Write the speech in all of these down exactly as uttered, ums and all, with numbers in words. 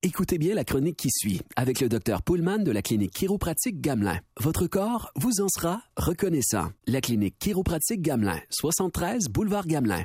Écoutez bien la chronique qui suit avec le docteur Pullman de la clinique chiropratique Gamelin. Votre corps vous en sera reconnaissant. La clinique chiropratique Gamelin, soixante-treize boulevard Gamelin.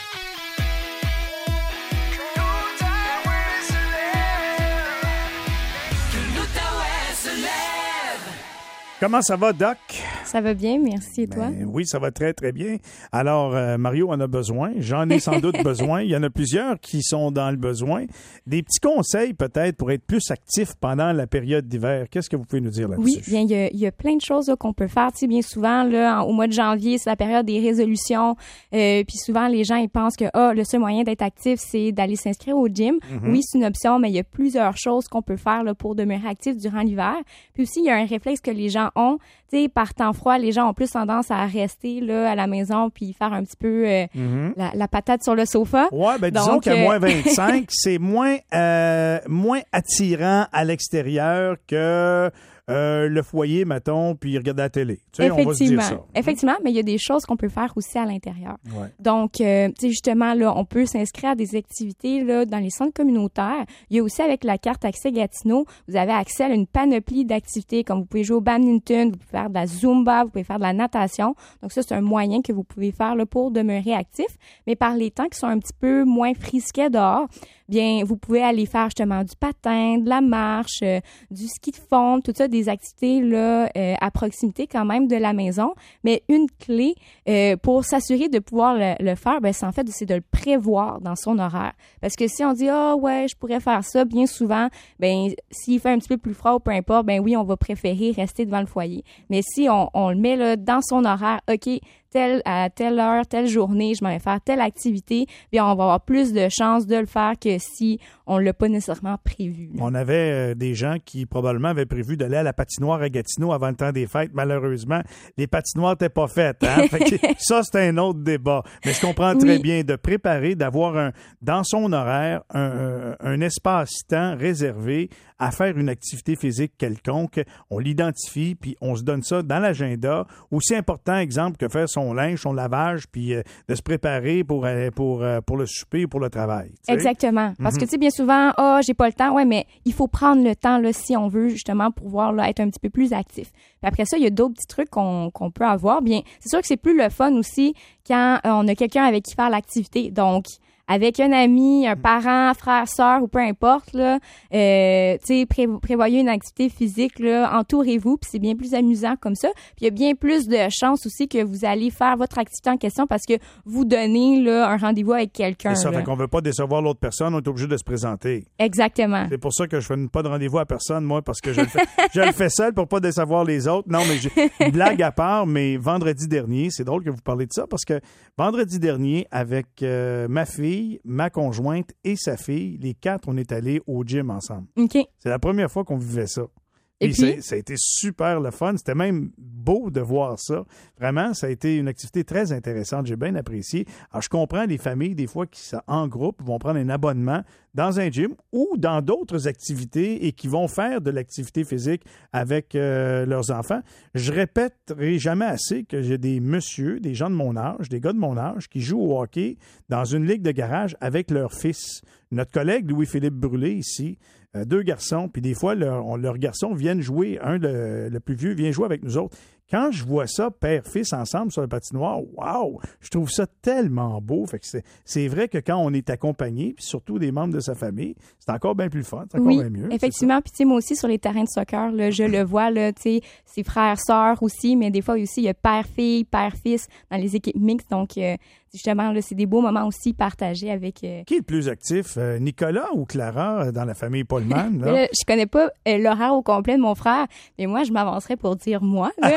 Comment ça va, Doc? Ça va bien, merci. Et toi? Ben, oui, ça va très, très bien. Alors, euh, Mario en a besoin. J'en ai sans doute besoin. Il y en a plusieurs qui sont dans le besoin. Des petits conseils, peut-être, pour être plus actifs pendant la période d'hiver. Qu'est-ce que vous pouvez nous dire là-dessus? Oui, bien, il y a, il y a plein de choses là, qu'on peut faire. Tu sais, bien souvent, là, en, au mois de janvier, c'est la période des résolutions. Euh, puis souvent, les gens, ils pensent que ah, le seul moyen d'être actif, c'est d'aller s'inscrire au gym. Mm-hmm. Oui, c'est une option, mais il y a plusieurs choses qu'on peut faire là, pour demeurer actif durant l'hiver. Puis aussi, il y a un réflexe que les gens ont. Tu sais, par temps froid, les gens ont plus tendance à rester là à la maison puis faire un petit peu euh, mm-hmm. la, la patate sur le sofa. Ouais, ben disons qu'à euh... moins vingt-cinq, c'est moins euh, moins attirant à l'extérieur que Euh, le foyer, mettons, puis regarder la télé. Tu sais, on va se dire ça. Effectivement, mais il y a des choses qu'on peut faire aussi à l'intérieur. Ouais. Donc, euh, tu sais, justement, là, on peut s'inscrire à des activités là dans les centres communautaires. Il y a aussi, avec la carte Accès Gatineau, vous avez accès à une panoplie d'activités, comme vous pouvez jouer au badminton, vous pouvez faire de la Zumba, vous pouvez faire de la natation. Donc, ça, c'est un moyen que vous pouvez faire là, pour demeurer actif. Mais par les temps qui sont un petit peu moins frisquets dehors, bien, vous pouvez aller faire justement du patin, de la marche, euh, du ski de fond, tout ça, des activités là euh, à proximité quand même de la maison. Mais une clé euh, pour s'assurer de pouvoir le, le faire, ben c'est en fait c'est de le prévoir dans son horaire. Parce que si on dit ah oh, ouais, je pourrais faire ça, bien souvent, ben s'il fait un petit peu plus froid ou peu importe, ben oui, on va préférer rester devant le foyer. Mais si on, on le met là dans son horaire, ok. Telle, à telle heure, telle journée, je m'en vais faire telle activité, puis on va avoir plus de chances de le faire que si on l'a pas nécessairement prévu. Là. On avait euh, des gens qui probablement avaient prévu d'aller à la patinoire à Gatineau avant le temps des fêtes. Malheureusement, les patinoires n'étaient pas faites. Hein? Fait que ça, c'est un autre débat. Mais je comprends très oui. bien de préparer, d'avoir un dans son horaire un, un, un espace-temps réservé à faire une activité physique quelconque. On l'identifie, puis on se donne ça dans l'agenda. Aussi important, exemple, que faire son linge, son lavage, puis euh, de se préparer pour, euh, pour, euh, pour le souper ou pour le travail. T'sais? Exactement. Parce mm-hmm. que, tu sais, bien souvent, ah, oh, j'ai pas le temps. Ouais, mais il faut prendre le temps, là, si on veut, justement, pouvoir là, être un petit peu plus actif. Puis après ça, il y a d'autres petits trucs qu'on, qu'on peut avoir. Bien, c'est sûr que c'est plus le fun aussi quand euh, on a quelqu'un avec qui faire l'activité. Donc, avec un ami, un parent, frère, sœur ou peu importe, là, euh, tu sais, pré- prévoyez une activité physique, là, entourez-vous, puis c'est bien plus amusant comme ça. Puis il y a bien plus de chances aussi que vous allez faire votre activité en question parce que vous donnez, là, un rendez-vous avec quelqu'un. C'est ça, là. fait qu'on veut pas décevoir l'autre personne, on est obligé de se présenter. Exactement. C'est pour ça que je fais pas de rendez-vous à personne, moi, parce que je le fais, je le fais seul pour pas décevoir les autres. Non, mais j'ai, blague à part, mais vendredi dernier, c'est drôle que vous parlez de ça parce que vendredi dernier, avec euh, ma fille, ma conjointe et sa fille, les quatre, on est allés au gym ensemble. OK. C'est la première fois qu'on vivait ça. Et, et puis? Ça a été super le fun. C'était même beau de voir ça. Vraiment, ça a été une activité très intéressante. J'ai bien apprécié. Alors, je comprends les familles, des fois, qui, en groupe, vont prendre un abonnement dans un gym ou dans d'autres activités et qui vont faire de l'activité physique avec euh, leurs enfants. Je répéterai jamais assez que j'ai des messieurs, des gens de mon âge, des gars de mon âge qui jouent au hockey dans une ligue de garage avec leur fils. Notre collègue Louis-Philippe Brûlé ici, euh, deux garçons, puis des fois, leurs leur garçons viennent jouer, un, le, le plus vieux, vient jouer avec nous autres. Quand je vois ça, père-fils, ensemble sur le patinoire, wow! Je trouve ça tellement beau. Fait que c'est, c'est vrai que quand on est accompagné, puis surtout des membres de sa famille, c'est encore bien plus fun, c'est encore oui, bien mieux. Effectivement. Puis tu sais, moi aussi, sur les terrains de soccer, là, je le vois, là, tu sais, ses frères, sœurs aussi, mais des fois aussi, il y a père-fille, père-fils dans les équipes mixtes. Donc, euh, justement, là, c'est des beaux moments aussi partagés avec... Euh... Qui est le plus actif, euh, Nicolas ou Clara, dans la famille Pullman? Là? là, je connais pas euh, l'horaire au complet de mon frère, mais moi, je m'avancerais pour dire moi, là.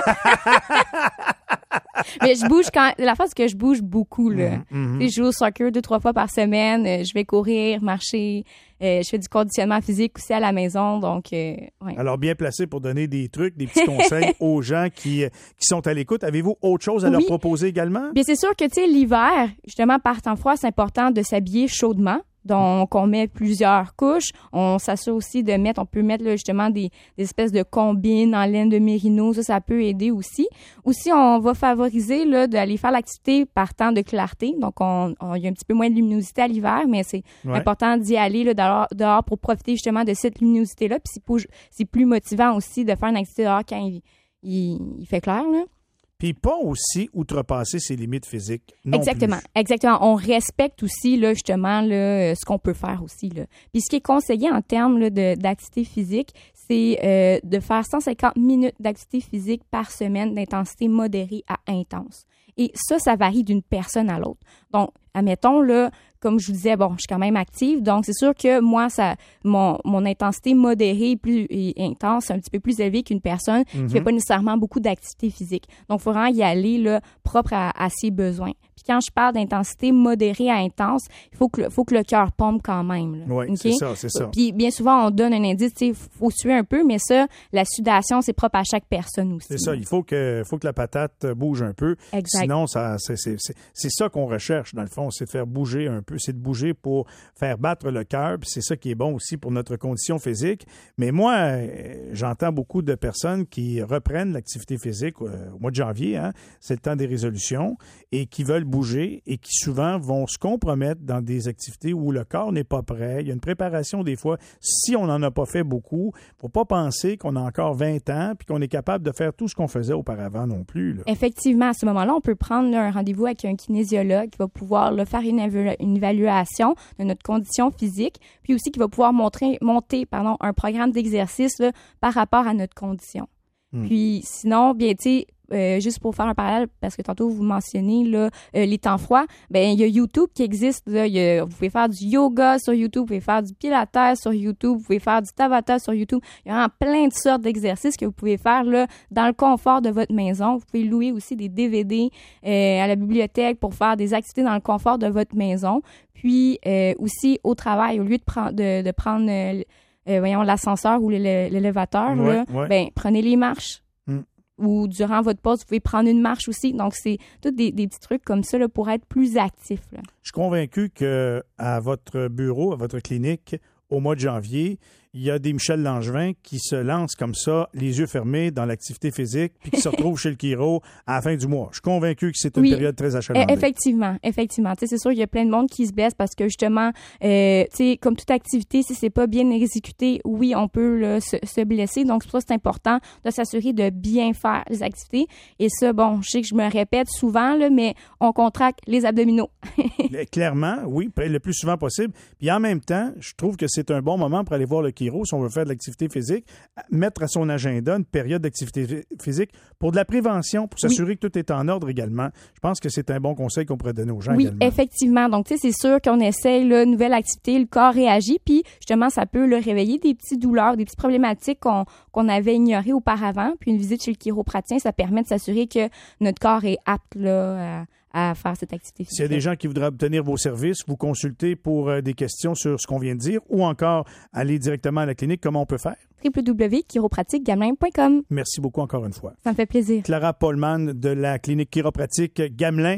Mais je bouge quand... La fois, c'est que je bouge beaucoup, là. Mm-hmm. Je joue au soccer deux, trois fois par semaine. Je vais courir, marcher. Euh, je fais du conditionnement physique aussi à la maison. Donc, euh, ouais. Alors, bien placé pour donner des trucs, des petits conseils aux gens qui, qui sont à l'écoute. Avez-vous autre chose à oui. leur proposer également? Bien, c'est sûr que, tu sais, l'hiver, justement, par temps froid, c'est important de s'habiller chaudement. Donc, on met plusieurs couches. On s'assure aussi de mettre, on peut mettre là, justement des, des espèces de combines en laine de mérino. Ça, ça peut aider aussi. Aussi, on va favoriser là, d'aller faire l'activité par temps de clarté. Donc, on, on, il y a un petit peu moins de luminosité à l'hiver, mais c'est ouais. important d'y aller là, dehors, dehors pour profiter justement de cette luminosité-là. Puis c'est, pour, c'est plus motivant aussi de faire une activité dehors quand il, il, il fait clair, là. Puis pas aussi outrepasser ses limites physiques non Exactement, plus. exactement. On respecte aussi là justement là ce qu'on peut faire aussi là. Puis ce qui est conseillé en termes là, de d'activité physique, c'est euh, de faire cent cinquante minutes d'activité physique par semaine d'intensité modérée à intense. Et ça, ça varie d'une personne à l'autre. Donc, admettons, là, comme je vous disais, bon, je suis quand même active, donc c'est sûr que moi, ça, mon, mon intensité modérée plus, et intense, c'est un petit peu plus élevée qu'une personne mm-hmm. qui fait pas nécessairement beaucoup d'activité physique. Donc, il faut vraiment y aller là, propre à, à ses besoins. Puis quand je parle d'intensité modérée à intense, il faut que, faut que le cœur pompe quand même. Oui, okay? c'est ça, c'est ça. Puis bien souvent, on donne un indice, tu sais, il faut suer un peu, mais ça, la sudation, c'est propre à chaque personne aussi. C'est ça, il faut que, faut que la patate bouge un peu. Exact. Sinon, ça, c'est, c'est, c'est, c'est ça qu'on recherche, dans le fond, c'est de faire bouger un peu, c'est de bouger pour faire battre le cœur, puis c'est ça qui est bon aussi pour notre condition physique. Mais moi, j'entends beaucoup de personnes qui reprennent l'activité physique euh, au mois de janvier, hein, c'est le temps des résolutions, et qui veulent bouger et qui souvent vont se compromettre dans des activités où le corps n'est pas prêt. Il y a une préparation des fois. Si on n'en a pas fait beaucoup, il ne faut pas penser qu'on a encore vingt ans puis qu'on est capable de faire tout ce qu'on faisait auparavant non plus. Là. Effectivement, à ce moment-là, on peut prendre là, un rendez-vous avec un kinésiologue qui va pouvoir là, faire une, évalu- une évaluation de notre condition physique, puis aussi qui va pouvoir montrer, monter pardon, un programme d'exercice là, par rapport à notre condition. Hmm. Puis sinon, bien, tu sais, Euh, juste pour faire un parallèle, parce que tantôt vous mentionnez là, euh, les temps froids, ben il y a YouTube qui existe. Là, y a, vous pouvez faire du yoga sur YouTube, vous pouvez faire du pilates sur YouTube, vous pouvez faire du tabata sur YouTube. Il y a vraiment plein de sortes d'exercices que vous pouvez faire là, dans le confort de votre maison. Vous pouvez louer aussi des D V D euh, à la bibliothèque pour faire des activités dans le confort de votre maison. Puis euh, aussi au travail, au lieu de, pre- de, de prendre euh, euh, voyons, l'ascenseur ou l'élé- l'élévateur, ouais, là, ouais. ben prenez les marches. Mm. Ou durant votre pause, vous pouvez prendre une marche aussi. Donc, c'est tous des, des petits trucs comme ça là, pour être plus actif. Là. Je suis convaincu qu'à votre bureau, à votre clinique, au mois de janvier, il y a des Michel Langevin qui se lancent comme ça, les yeux fermés, dans l'activité physique, puis qui se retrouvent chez le chiro à la fin du mois. Je suis convaincu que c'est une oui, période très achalandée. Effectivement, effectivement. Tu sais, c'est sûr, il y a plein de monde qui se blesse parce que justement, euh, tu sais, comme toute activité, si c'est pas bien exécuté, oui, on peut là, se, se blesser. Donc, c'est pour ça que c'est important de s'assurer de bien faire les activités. Et ça, bon, je sais que je me répète souvent, là, mais on contracte les abdominaux. Clairement, oui, le plus souvent possible. Puis en même temps, je trouve que c'est un bon moment pour aller voir le chiro si on veut faire de l'activité physique, mettre à son agenda une période d'activité physique pour de la prévention, pour s'assurer oui. que tout est en ordre également. Je pense que c'est un bon conseil qu'on pourrait donner aux gens oui, également. Oui, effectivement. Donc, tu sais, c'est sûr qu'on essaye là, une nouvelle activité, le corps réagit, puis justement, ça peut le réveiller des petites douleurs, des petites problématiques qu'on, qu'on avait ignorées auparavant. Puis une visite chez le chiropraticien, ça permet de s'assurer que notre corps est apte là, à, à faire cette activité physique. S'il y a des gens qui voudraient obtenir vos services, vous consultez pour euh, des questions sur ce qu'on vient de dire ou encore aller directement à la clinique, comment on peut faire? w w w point chiropratique gamelin point com. Merci beaucoup encore une fois. Ça me fait plaisir. Clara Pohlmann de la clinique chiropratique Gamelin.